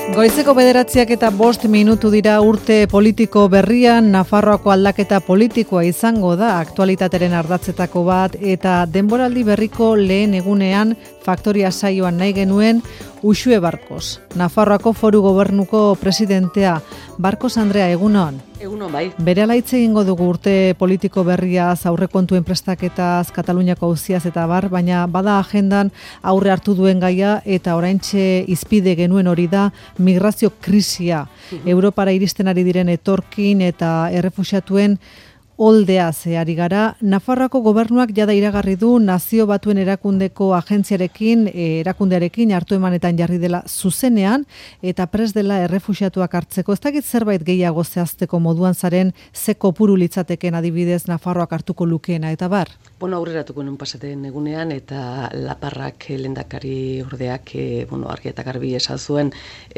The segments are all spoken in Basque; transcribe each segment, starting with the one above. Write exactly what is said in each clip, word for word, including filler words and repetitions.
Goizeko bederatziak eta bost minutu dira urte politiko berrian, Nafarroako aldaketa politikoa izango da aktualitateren ardatzetako bat eta denboraldi berriko lehen egunean faktoria saioan nahi genuen Uxue Barkos, Nafarroako Foru Gobernuko presidentea. Barkos Andrea, egunon. Egunon bai. Berehala hitz egingo dugu urte politiko berriaz, aurrekontuen prestaketaz, Kataluniako auziaz eta bar, baina bada agendan aurre hartu duen gaia eta oraintxe izpide genuen hori da migrazio krisia. Uhum. Europara iristen ari diren etorkin eta errefuxiatuen oldeaz ari gara. Nafarroako gobernuak jada iragarri du Nazio Batuen erakundeko agentziarekin, erakundearekin hartu emanetan jarri dela zuzenean eta prest dela errefuxiatuak hartzeko. Ez dakit zerbait gehiago zehazteko moduan zaren ze kopuru litzateken adibidez Nafarroak hartuko lukeena eta bar? Bueno, aurreratuko nun pasaten egunean eta Laparrak lehendakari ordeak e, bueno, argi eta garbi esan zuen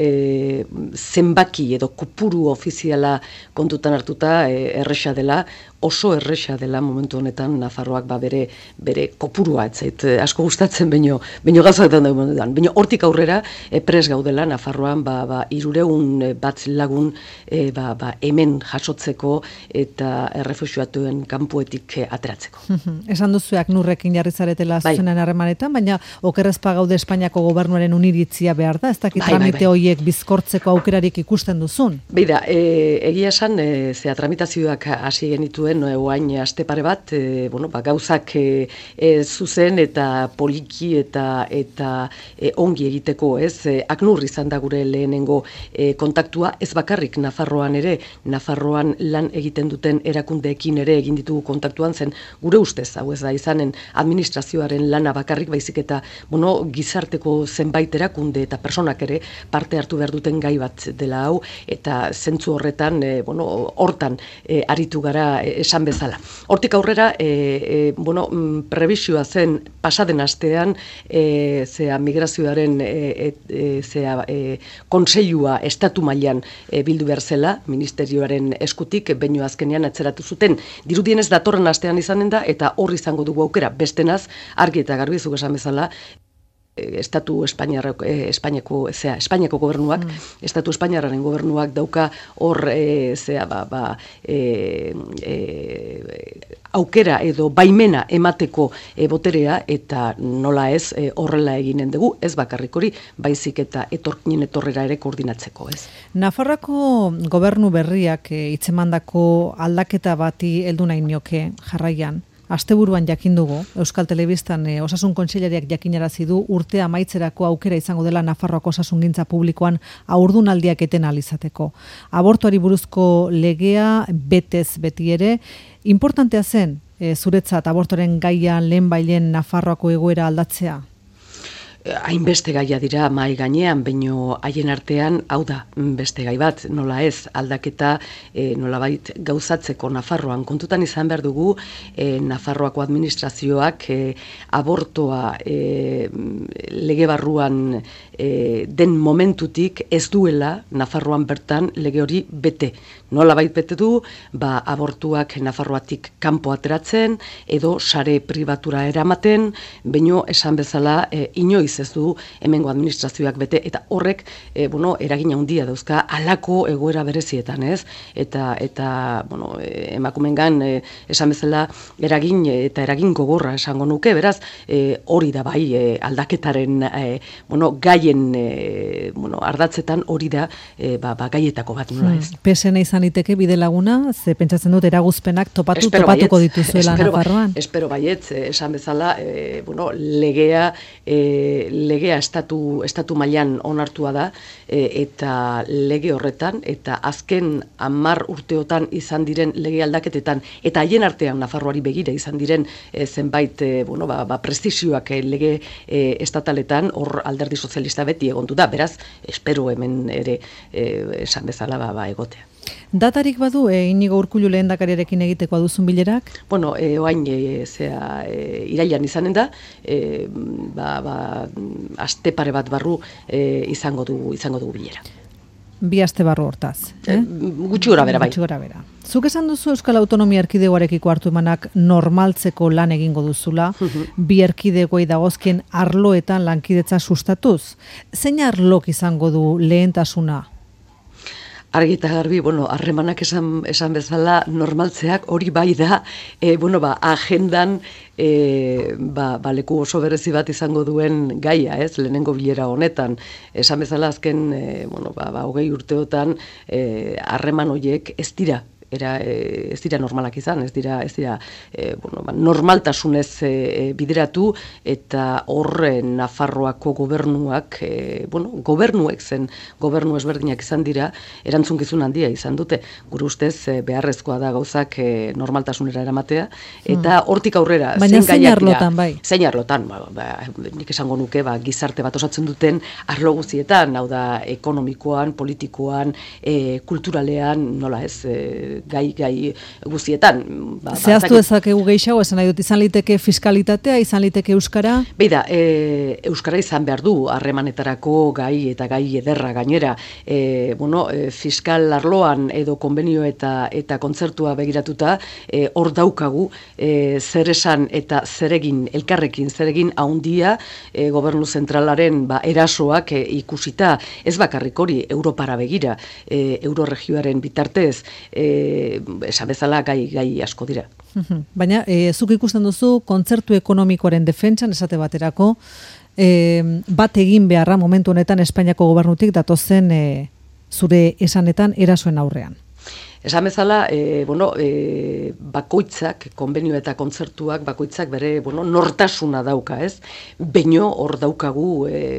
e, zenbaki edo kopuru ofiziala kontutan hartuta e, erresa dela, oso erresa dela momentu honetan Nafarroak ba bere bere kopurua etzait asko gustatzen baino baino gauzatzen da momentuan. Baino hortik aurrera e, pres gaudela Nafarroan ba ba hirurehun bat lagun e, ba, ba hemen jasotzeko eta errefuxiatuen kanpoetik e, ateratzeko. Esan duzuak nurrekin jarri zaretela zuzenean harremanetan, baina okerrezpa gaude Espainiako gobernuaren uniritzia behar da, ez dakit tramite horiek bizkortzeko aukerarik ikusten duzun. Beira, e, egia esan, e, zea tramitazioak hasi genituen, no, oain aste pare bat, e, bueno, ba, gauzak e, e, zuzen eta poliki eta eta e, ongi egiteko, ez? E, Aknur izan da gure lehenengo e, kontaktua, ez bakarrik Nafarroan ere, Nafarroan lan egiten duten erakundeekin ere egin ditugu kontaktuan zen, gure ustez, hau ez da izanen administrazioaren lana bakarrik, baizik eta bueno, gizarteko zenbait erakunde eta personak ere parte hartu behar duten gai bat dela hau, eta zentzu horretan, e, bueno, hortan e, aritu gara e, esan bezala. Hortik aurrera, e, e, bueno, prebisioa zen pasaden astean, e, zea migrazioaren e, e, zea e, konseilua estatu mailan e, bildu behar zela, ministerioaren eskutik, baino azkenean atzeratu zuten. Dirudienez datorren astean izanen da, eta hor izango dugu aukera bestenaz, argi eta garbi zuk esan bezala, Estatu Espainiarreko, eh, Espainiako, zea, Espainiako gobernuak, mm. Estatu Espainiarraren gobernuak dauka hor eh, zea, ba, ba, eh, eh, aukera edo baimena emateko eh, boterea eta nola ez eh, horrela eginen dugu, ez bakarrik hori, baizik eta etorkinen etorrera ere koordinatzeko, ez. Nafarroako gobernu berriak eh, hitzemandako aldaketa bati heldu nahi nioke jarraian. Asteburuan jakin dugu, Euskal Telebistan e, Osasun Kontseilariak jakinarazi du urtea amaitzerako aukera izango dela Nafarroako osasungintza publikoan haurdunaldiak eten ahal izateko. Abortuari buruzko legea betez beti ere, importantea zen e, zuretzat abortoren gaian lehenbailen Nafarroako egoera aldatzea? Hainbeste gaia dira mahai gainean, baino haien artean, hau da, beste gai bat, nola ez, aldaketa e, nolabait gauzatzeko Nafarroan. Kontutan izan behar dugu, e, Nafarroako administrazioak e, abortoa e, lege barruan e, den momentutik ez duela Nafarroan bertan lege hori bete. Nolabait bete du, ba, abortuak Nafarroatik kanpo ateratzen, edo sare pribatura eramaten, baino esan bezala e, inoiz ez du hemengo administrazioak bete, eta horrek e, bueno, eragina handia dauzka halako egoera berezietan, ez? Eta, eta bueno, e, emakumengan e, esan bezala eragin eta eragin gogorra esango nuke, beraz, e, hori da bai e, aldaketaren e, bueno, gaien e, bueno, ardatzetan hori da e, ba, ba, gaietako bat, nola ez? Hmm. Pesena izan iteke bide laguna, ze pentsatzen dut eraguzpenak topatu, espero topatuko baietz, dituzuela espero, Nafarroan. Espero baietz, esan bezala, e, bueno, legea e, legea estatu, estatu mailan onartua da e, eta lege horretan eta azken hamar urteotan izan diren lege aldaketetan eta haien artean Nafarroari begira izan diren e, zenbait e, bueno, ba, ba, prestizioak e, lege e, estataletan hor alderdi sozialista beti egondu da, beraz espero hemen ere e, esan bezala ba, ba, egotea. Datarik badu, e, Inigo Urkullu lehendakariarekin egiteko duzun bilerak? Bueno, e, oain, e, zea, e, irailan izanen da, e, ba, ba, aste pare bat barru e, izango dugu, izango dugu bilera. bi aste barru hortaz. Eh? Gutxi gora bera, bai. Gutxi gora bera. Zuk esan duzu Euskal Autonomia Erkidegoarekiko hartu emanak normaltzeko lan egingo duzula, bi erkidegoi dagozkien arloetan lankidetza sustatuz. Zein arlok izango du lehentasuna? Argi eta garbi, bueno, harremanak esan, esan bezala normaltzeak hori bai da, e, bueno, ba, agendan e, ba, ba, leku oso berezi bat izango duen gaia, ez, lehenengo bilera honetan. Esan bezala azken, e, bueno, ba, ba, hogei urteotan harreman e, horiek ez dira. Era, e, ez dira normalak izan, ez dira, ez dira e, bueno, ba, normaltasunez e, bideratu, eta horre Nafarroako gobernuak, e, bueno, gobernuek zen, gobernu ezberdinak izan dira, erantzunkizun handia izan dute. Gure ustez e, beharrezkoa da gauzak e, normaltasunera eramatea, eta hortik aurrera, baina zein arlotan, bai? Zein arlotan, ba, ba, nik esango nuke, ba, gizarte bat osatzen duten arlo guztietan, hau da, ekonomikoan, politikoan, e, kulturalean, nola ez, e, gai gai guztietan. Ba, Zehaztu dezakegu gehiago, esan nahi dut, izan liteke fiskalitatea, izan liteke euskara? Beida, e, euskara izan behar du, harremanetarako gai eta gai ederra gainera. E, bueno, e, fiskal arloan edo konbenio eta eta kontzertua begiratuta, e, hor daukagu e, zer esan eta zeregin, elkarrekin zeregin haundia e, gobernu zentralaren ba, erasoak e, ikusita, ez bakarrik hori, Europara begira, e, Euroregioaren bitartez, e, esan bezala gai, gai asko dira. Baina, e, zuk ikusten duzu kontzertu ekonomikoaren defentsan esate baterako, e, bat egin beharra momentu honetan Espainiako gobernutik datozen e, zure esanetan erasoen aurrean. Esan bezala, e, bueno, e, bakoitzak, konbenio eta kontzertuak, bakoitzak bere, bueno, nortasuna dauka, ez? Beino hor daukagu e,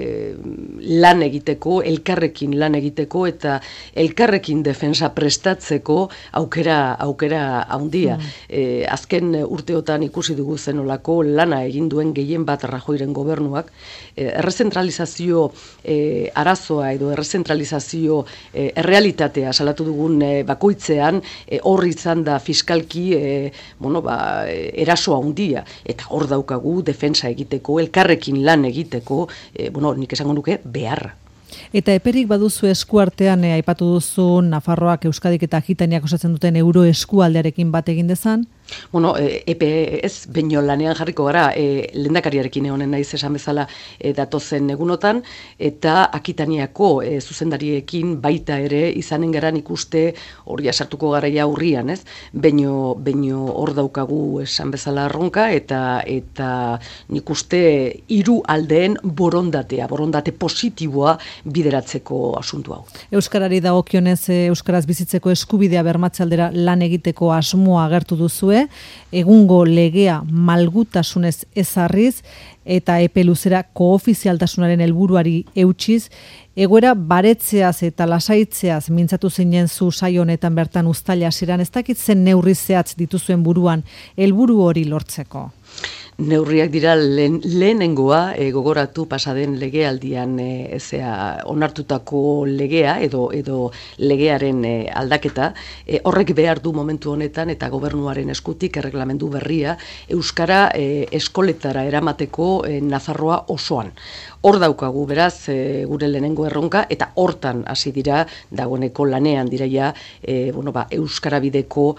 lan egiteko, elkarrekin lan egiteko eta elkarrekin defensa prestatzeko aukera aukera handia. Mm. E, azken urteotan ikusi dugu zenolako lana egin duen gehien bat Rajoyren gobernuak, e, errezentralizazio e, arazoa edo errezentralizazio e, errealitatea salatu dugun e, bakoitz hor e, izan da fiskalki e, bueno, ba, eraso handia, eta hor daukagu defensa egiteko, elkarrekin lan egiteko, e, bueno, nik esango nuke beharra. Eta eperik baduzu eskuartean, e, aipatu duzu Nafarroak, Euskadik eta Akitaniak osatzen duten euro eskualdearekin bat egin dezan? Bueno, e, epe ez, baino lanean jarriko gara, e, lehendakariarekin egonen naiz esan bezala e, datozen egunotan, eta Akitaniako e, zuzendariekin baita ere izanen geran ikuste hori asartuko garaia urrian, ez? Baino, baino hor daukagu esan bezala erronka, eta eta nik uste hiru aldeen borondatea, borondate positiboa bideratzeko asuntu hau. Euskarari dagokionez, euskaraz bizitzeko eskubidea bermatze aldera lan egiteko asmoa agertu duzue, egungo legea malgutasunez ezarriz eta epe luzera koofizialtasunaren helburuari eutsiz, egoera baretzeaz eta lasaitzeaz mintzatu zinen zu saio honetan bertan uztaila hasieran, ez dakit zen neurri zehatz dituzuen buruan helburu hori lortzeko? Neurriak dira lehen, lehenengoa e, gogoratu pasaden legealdian e, ezea onartutako legea edo edo legearen e, aldaketa, e, horrek behar du momentu honetan eta gobernuaren eskutik erreglamendu berria euskara e, eskoletara eramateko e, Nafarroa osoan. Hor daukagu beraz e, gure lehenengo erronka, eta hortan hasi dira dagoeneko lanean diraia e, bueno, ba, euskara bideko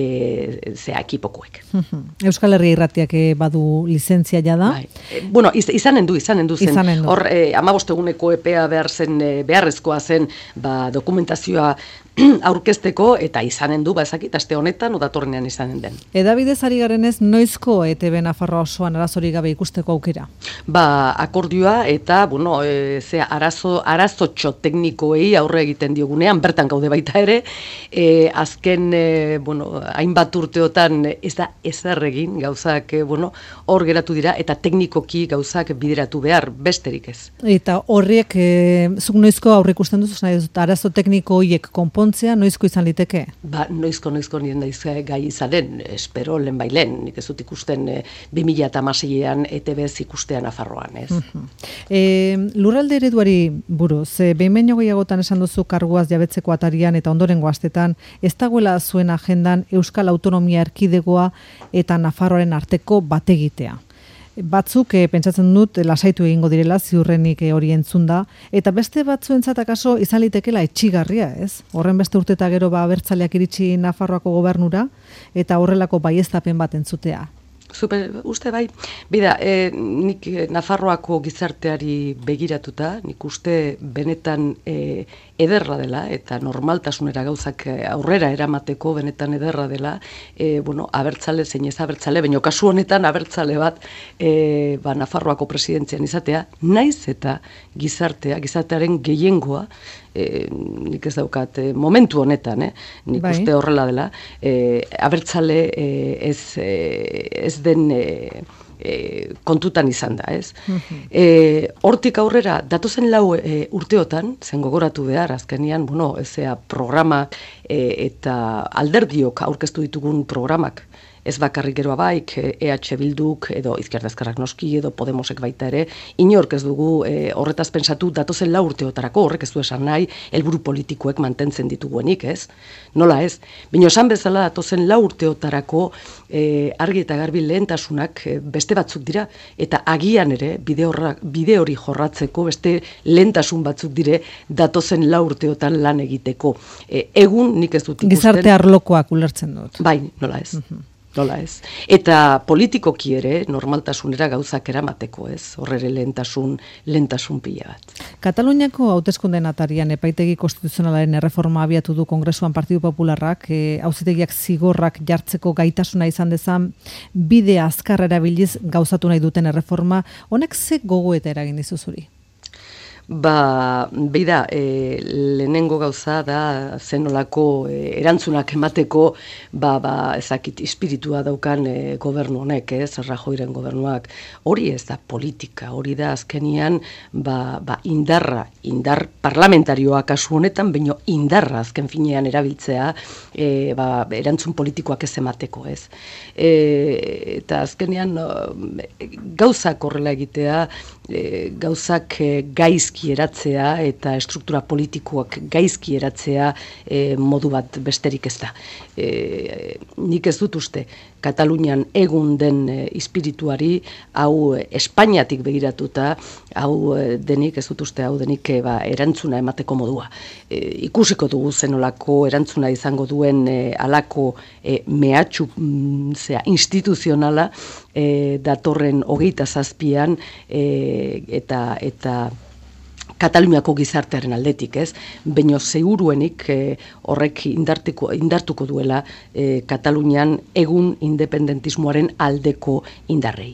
e, zea ekipokoek. Euskal Herria Irratiak badu lizentzia jada? Bai. E, bueno, iz, izanen du, izanen du zen. Izanen du. Hor, e, hamabost eguneko epea behar zen, e, beharrezkoa zen ba, dokumentazioa aurkezteko, eta izanen du, ba ezakit, aste honetan, odatorrenean izanen den. Edabidez ari garenez, noizko E T B Nafarroa osoan arazorik gabe ikusteko aukera? Ba, akordioa eta, bueno, e, zea, arazo, arazotxo teknikoei aurre egiten diogunean, bertan gaude baita ere, e, azken, e, bueno, hainbat urteotan ez da ezer egin gauzak, e, bueno, hor geratu dira, eta teknikoki gauzak bideratu behar, besterik ez. Eta horriek, e, zuk noizko aurre ikusten duzu, nahi dut, arazo tekniko horiek konpon noizko izan liteke? Ba, noizko, noizko nien daiz gai izanen, espero lehen bailen, nik ez dut ikusten e, bi mila hamaseian E T B ikustean Nafarroan, ez? Uh-huh. e, lurralde ereduari buruz, e, behin baino gehiagotan esan duzu karguaz jabetzeko atarian eta ondorengo astetan, ez dagoela zuen agendan Euskal Autonomia Erkidegoa eta Nafarroaren arteko bategitea. Batzuk e, pentsatzen dut lasaitu egingo direla ziurrenik e, hori entzunda, eta beste batzuentzat akaso izan litekela etxigarria, ez? Horren beste urte eta gero ba abertzaleak iritsi Nafarroako gobernura eta horrelako baieztapen bat entzutea. Super, uste bai, bida, e, nik Nafarroako gizarteari begiratuta, nik uste benetan e, ederra dela, eta normaltasunera gauzak aurrera eramateko benetan ederra dela, e, bueno, abertzale, zein ez abertzale, baina kasu honetan abertzale bat, e, ba, Nafarroako presidentzian izatea, naiz eta gizartea, gizartearen gehiengoa, E, nik ez daukat, e, momentu honetan, eh? nik bai. Uste horrela dela, e, abertzale e, ez, e, ez den e, e, kontutan izan da, ez? Uh-huh. E, hortik aurrera, datozen lau e, urteotan, zen gogoratu behar, azkenian, bueno, ezea programak e, eta alderdiok aurkeztu ditugun programak, ez bakarrik geroa baik, E H Bilduk, edo Izquierda Ezkerrak noski, edo Podemosek baita ere, inork ez dugu e, horretaz pentsatu datozen lau urteotarako, horrek ez du esan nahi, helburu politikoek mantentzen dituguenik, ez? Nola ez? Bino esan bezala datozen lau urteotarako e, argi eta garbi lehentasunak e, beste batzuk dira, eta agian ere, bide, horra, bide hori jorratzeko, beste lehentasun batzuk dire datozen lau urteotan lan egiteko. E, egun nik ez dut ikusten. Gizarte arlokoak ulertzen dut. Bai, nola ez. Uh-huh. Nola ez. Eta politikoki ere normaltasunera gauzak eramateko, ez? Horrere lehentasun, lehentasun pila bat. Kataluniako hauteskundeen atarian epaitegi konstituzionalaren erreforma abiatu du Kongresuan Partidu Popularrak, e, auzitegiak zigorrak jartzeko gaitasuna izan dezan, bide azkar erabiliz gauzatu nahi duten erreforma, honek ze gogoeta eragin dizu zuri? Ba, beida, e, lehenengo gauza da zenolako e, erantzunak emateko, ba, ba, ezakit, espiritua daukan e, gobernu honek, ez, Rajoyren gobernuak. Hori ez da politika, hori da azkenian, ba, ba, indarra, indar parlamentarioa kasu honetan, baino indarra azken finean erabiltzea, e, ba, erantzun politikoak ez emateko, ez. E, eta azkenean, gauzak horrela egitea, e, gauzak e, gaizki eratzea eta estruktura politikoak gaizki eratzea e, modu bat besterik ez da. E, nik ez dut uste Katalunian egun den e, espirituari, hau e, Espainiatik begiratuta, hau e, denik, ez dut uste hau denik e, ba, erantzuna emateko modua. E, ikusiko dugu zenolako erantzuna izango duen e, alako e, mehatxu mm, zera, instituzionala e, datorren hogeita zazpian e, eta eta Kataluniako gizartearen aldetik, ez? Baina seguruenik eh, horrek indartuko, indartuko duela eh, Katalunian egun independentismoaren aldeko indarrei.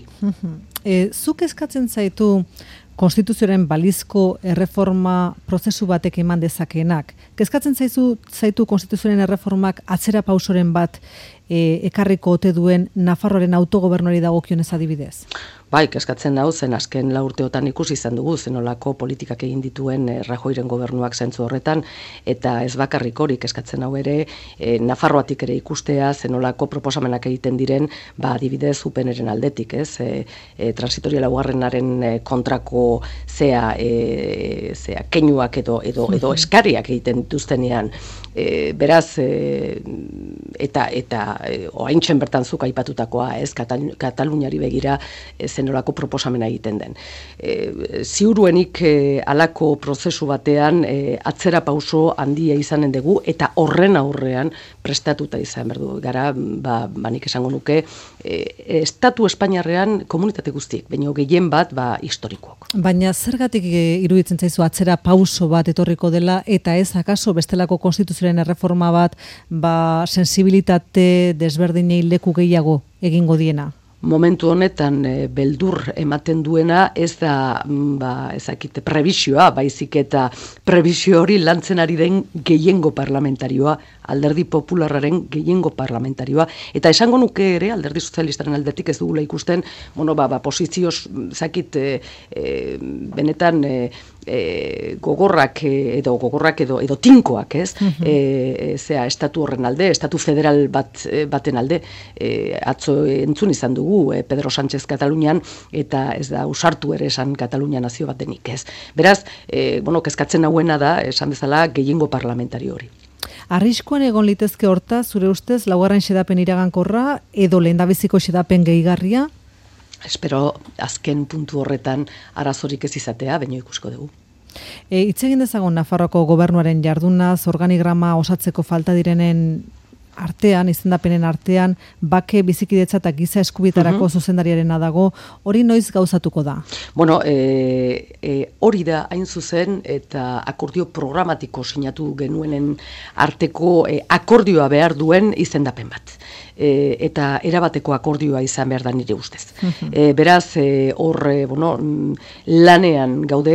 E, zuk eskatzen zaitu konstituzioaren balizko erreforma prozesu batek eman dezakeenak. Kezkatzen zaizu zaitu konstituzioaren erreformak atzera pausoren bat e, ekarriko ote duen Nafarroaren autogobernuari dagokionez adibidez? Bai, kezkatzen hau zen azken lau urteotan ikusi izan dugu zenolako politikak egin dituen eh, Rajoyren gobernuak zentzu horretan, eta ez bakarrik hori kezkatzen hau ere, eh, Nafarroatik ere ikustea zenolako proposamenak egiten diren, ba adibidez upeneren aldetik, ez? E, e, transitoria laugarrenaren e, kontrako zea, e, zea keinuak edo edo edo eskariak egiten dituztenean. E, beraz, e, eta eta e, oraintxe bertan zuk aipatutakoa, ez? Katal, Kataluniari begira e, zenolako proposamena egiten den. E, ziuruenik e, alako prozesu batean e, atzera pauso handia izanen dugu eta horren aurrean prestatuta izan berdu. Gara, ba, banik esango nuke, e, estatu Espainiarrean komunitate guztiek, baina gehien bat ba, historikoak. Baina zergatik e, iruditzen zaizu atzera pauso bat etorriko dela eta ez akaso bestelako konstituzioaren erreforma bat ba, sensibilitate desberdinei leku gehiago egingo diena? Momentu honetan e, beldur ematen duena ez da ba, ezakite prebisioa, baizik eta prebisio hori lantzen ari den gehiengo parlamentarioa, alderdi popularraren gehiengo parlamentarioa, eta esango nuke ere alderdi sozialistaren aldetik ez dugula ikusten, bueno, ba, ba posizioz zakit e, e, benetan e, E, gogorrak edo gogorrak edo edo tinkoak, ez? Uh-huh. E, zea estatu horren alde, estatu federal bat baten alde, e, atzo entzun izan dugu e, Pedro Sánchez Katalunian eta ez da usartu ere esan Katalunia nazio bat denik, ez? Beraz, e, bueno, kezkatzen hauena da, esan bezala gehiengo parlamentario hori. Arriskuan egon litezke horta, zure ustez, laugarren xedapen iragankorra edo lehendabiziko xedapen gehigarria? espero azken puntu horretan arazorik ez izatea, baino ikusko dugu. E, hitz egin dezagun Nafarroako gobernuaren jardunaz, organigrama osatzeko falta direnen artean, izendapenen artean, bake bizikidetza eta giza eskubitarako uh-huh. zuzendariarena dago, hori noiz gauzatuko da? Bueno, e, e, hori da hain zuzen eta akordio programatiko sinatu genuenen arteko e, akordioa behar duen izendapen bat. E, eta erabateko akordioa izan behar da nire ustez. Uh-huh. E, beraz, hor, e, bueno, lanean gaude,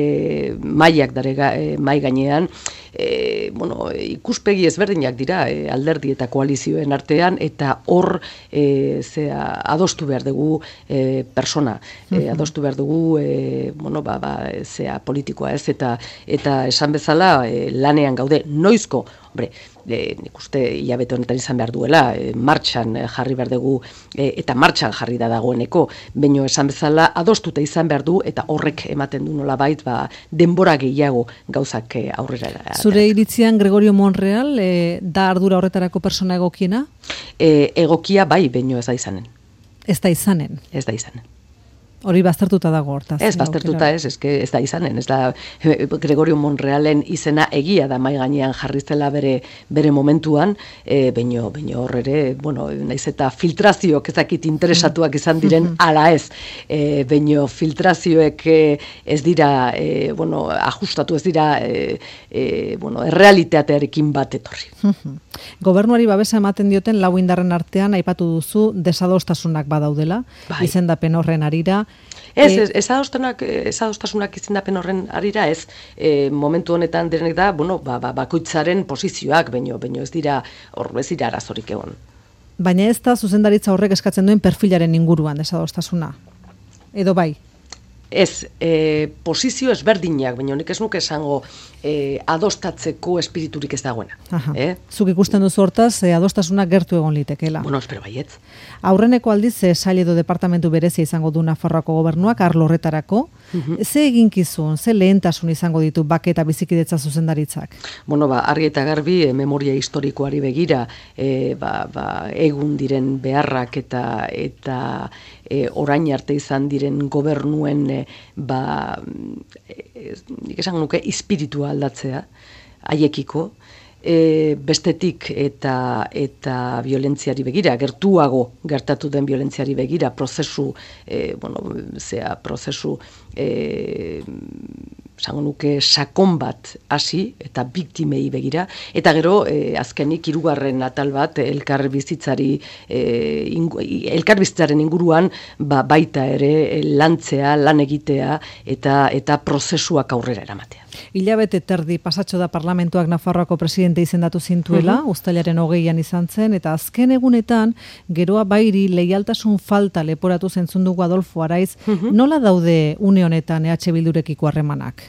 e, maiak dare e, mai gainean, E, bueno, ikuspegi ezberdinak dira e, alderdi eta koalizioen artean, eta hor e, zea, adostu behar dugu e, persona, e, adostu behar dugu e, bueno, ba, ba, zea politikoa ez, eta, eta esan bezala e, lanean gaude noizko, hombre, e, nik uste hilabete honetan izan behar duela, e, martxan jarri behar dugu, e, eta martxan jarri da dagoeneko, baino esan bezala adostuta izan behar du, eta horrek ematen du nolabait, ba, denbora gehiago gauzak aurrera. Zure iritzian Gregorio Monreal e, da ardura horretarako persona egokiena? E, egokia bai, baino ez da izanen. Ez da izanen? Ez da izanen. Hori baztertuta dago hortaz. Ez, baztertuta ez, ez, ez da izanen, ez da Gregorio Monrealen izena egia da mai gainean jarri zela bere, bere momentuan, e, baino, baino hor ere, bueno, naiz eta filtrazioak ezakit interesatuak izan diren, ala ez, e, baino filtrazioek e, ez dira, e, bueno, ajustatu ez dira, e, e, bueno, errealitatearekin bat etorri. Gobernuari babesa ematen dioten lau indarren artean aipatu duzu desadostasunak badaudela, bai. Izendapen horren arira. Ez, ez, ez adostasunak, ez adostasunak izendapen horren arira ez, e, momentu honetan direnek da, bueno, ba, ba, bakoitzaren posizioak, baino, baino ez dira, hor ez dira arazorik egon. Baina ez da zuzendaritza horrek eskatzen duen perfilaren inguruan desadostasuna, edo bai? Ez, e, posizio ezberdinak, baina honek ez nuke esango e, adostatzeko espiriturik ez dagoena. Eh? Zuk ikusten duzu hortaz, e, adostasuna gertu egon litekeela. Bueno, espero baiet. Aurreneko aldiz, e, sail edo departamentu berezia izango du Nafarroako gobernuak, arlo horretarako. Uh-huh. Ze eginkizun, ze lehentasun izango ditu bake eta bizikidetza zuzendaritzak? Bueno, ba, argi eta garbi, e, memoria historikoari begira, e, ba, ba, egun diren beharrak eta, eta e, orain arte izan diren gobernuen e, ba, e, nik esan nuke, espiritua aldatzea, haiekiko, e, bestetik eta eta violentziari begira, gertuago gertatu den violentziari begira, prozesu, e, bueno, zea, prozesu, e, esango nuke sakon bat hasi eta biktimei begira, eta gero e, azkenik hirugarren atal bat elkar bizitzari e, ingu, elkar bizitzaren inguruan ba, baita ere lantzea, lan egitea eta eta prozesuak aurrera eramatea. Hilabete terdi pasatxo da parlamentuak Nafarroako presidente izendatu zintuela, uh-huh. Uztailaren hogeian izan zen, eta azken egunetan geroa bairi leialtasun falta leporatu zentzun dugu Adolfo Araiz, uh-huh. Nola daude une honetan E H Bildurekiko harremanak?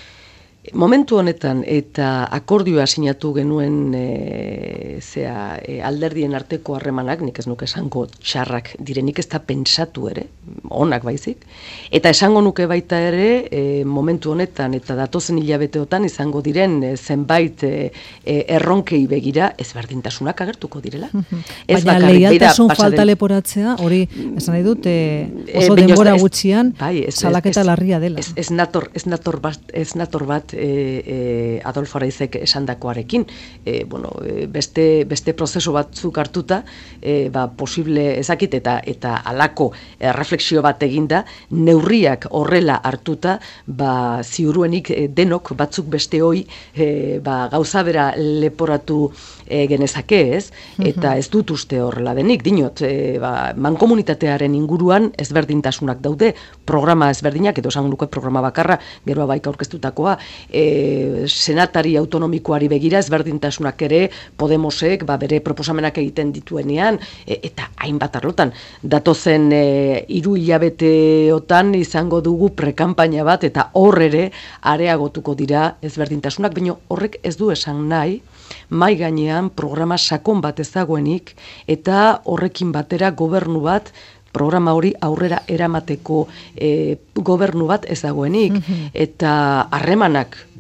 Momentu honetan eta akordioa sinatu genuen e, zea, e, alderdien arteko harremanak, nik ez nuke esango txarrak direnik, ez da pentsatu ere, onak baizik, eta esango nuke baita ere e, momentu honetan eta datozen hilabeteotan izango diren e, zenbait e, e, erronkei begira ezberdintasunak agertuko direla. Ez baina leialtasun falta leporatzea, hori esan nahi dut e, oso e, denbora ez, gutxian bai, ez, salaketa ez, larria dela. Ez, ez, nator, ez, nator bat, ez nator bat E, e, Adolfo Araizek esandakoarekin, e, bueno, beste, beste prozesu batzuk hartuta, e, ba, posible ezakit eta eta alako e, refleksio bat eginda, neurriak horrela hartuta, ba, ziuruenik e, denok batzuk beste hoi e, ba, gauza bera leporatu e, genezake ez, eta ez dut uste horrela denik, dinot, e, ba, mankomunitatearen inguruan ezberdintasunak daude, programa ezberdinak, edo esan nuke programa bakarra, geroa baik aurkeztutakoa, E, senatari autonomikoari begira ezberdintasunak ere Podemosek ba, bere proposamenak egiten dituenean e, eta hainbat arlotan. Datozen e, hiru hilabeteotan izango dugu prekanpaina bat eta hor ere areagotuko dira ezberdintasunak, baina horrek ez du esan nahi mai gainean programa sakon bat ez dagoenik eta horrekin batera gobernu bat programa hori aurrera eramateko e, gobernu bat ez dagoenik, mm-hmm. eta harremanak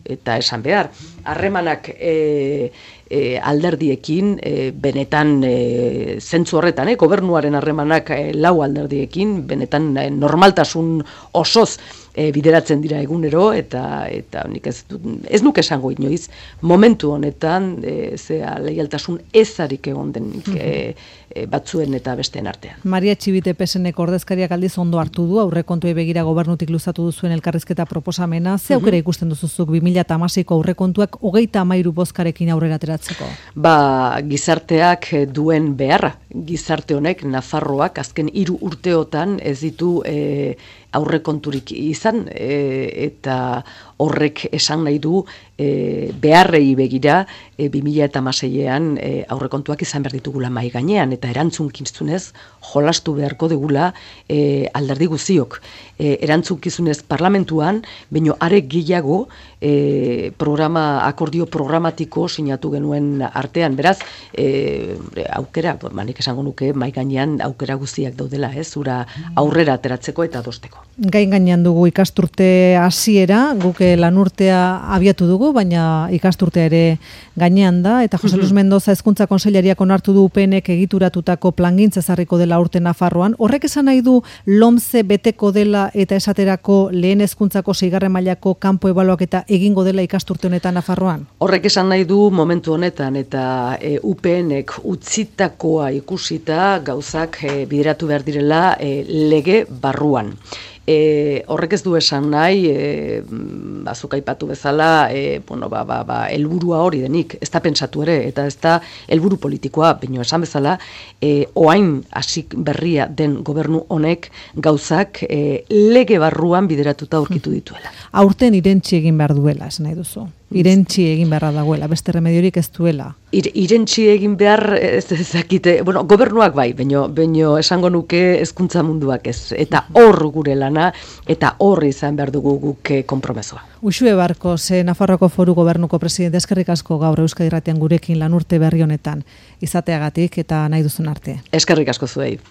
eta esan behar, harremanak e, e, alderdiekin, e, benetan e, zentzu horretan, e, gobernuaren harremanak e, lau alderdiekin, benetan e, normaltasun osoz e, bideratzen dira egunero, eta eta nik ez, ez nuke esango inoiz, momentu honetan, e, zea leialtasun ezarik egon denik e, e, batzuen eta besteen artean. Maria Txibite P S N-ko ordezkariak aldiz ondo hartu du, aurrekontuei begira gobernutik luzatu duzuen elkarrizketa proposamena, ze aukera ikusten duzuzuk bi mila hamaseiko aurrekontuak hogeita hamairu bozkarekin aurrera ateratzeko? Ba, gizarteak duen beharra, gizarte honek, Nafarroak, azken hiru urteotan ez ditu e, aurrekonturik izan, e, eta horrek esan nahi du e, beharrei begira e, bi mila hamaseian e, aurrekontuak izan behar ditugula mai gainean, eta erantzunkizunez jolastu beharko dugula e, alderdi guziok. E, erantzunkizunez parlamentuan, baino are gehiago e, programa, akordio programatiko sinatu genuen artean, beraz, e, aukera, manik esango nuke, mai gainean aukera guziak daudela, ez, ura aurrera ateratzeko eta adosteko. Gain gainean dugu ikasturte hasiera, guk lanurtea abiatu dugu, baina ikasturtea ere gainean da, eta Jose Luis Mendoza Hezkuntza Kontseilariak onartu du U P N-ek egituratutako plangintza ezarriko dela urte Nafarroan. Horrek esan nahi du LOMCE beteko dela eta esaterako lehen hezkuntzako seigarren mailako kanpo ebaluaketa egingo dela ikasturte honetan Nafarroan? Horrek esan nahi du momentu honetan, eta e, U P N-ek utzitakoa ikusita gauzak e, bideratu behar direla e, lege barruan. E, horrek ez du esan nahi, e, bazuk aipatu bezala, e, bueno, ba, ba, ba, elburua hori denik, ez da pentsatu ere, eta ez da elburu politikoa, baino esan bezala, e, oain hasik berria den gobernu honek gauzak e, lege barruan bideratuta aurkitu dituela. Aurten irentsi egin behar duela, esan nahi duzu. Irentsi egin beharra dagoela, beste remediorik ez duela. Ir, irentsi egin behar, ez ezakite, bueno, gobernuak bai, baino, baino esango nuke hezkuntza munduak ez, eta hor gure lana, eta hor izan behar dugu guk konpromesoa. Uxue Barko, ze Nafarroako Foru Gobernuko presidente, eskerrik asko gaur Euskadi Irratian gurekin lanurte berri honetan izateagatik eta nahi duzun arte. Eskerrik asko zuei.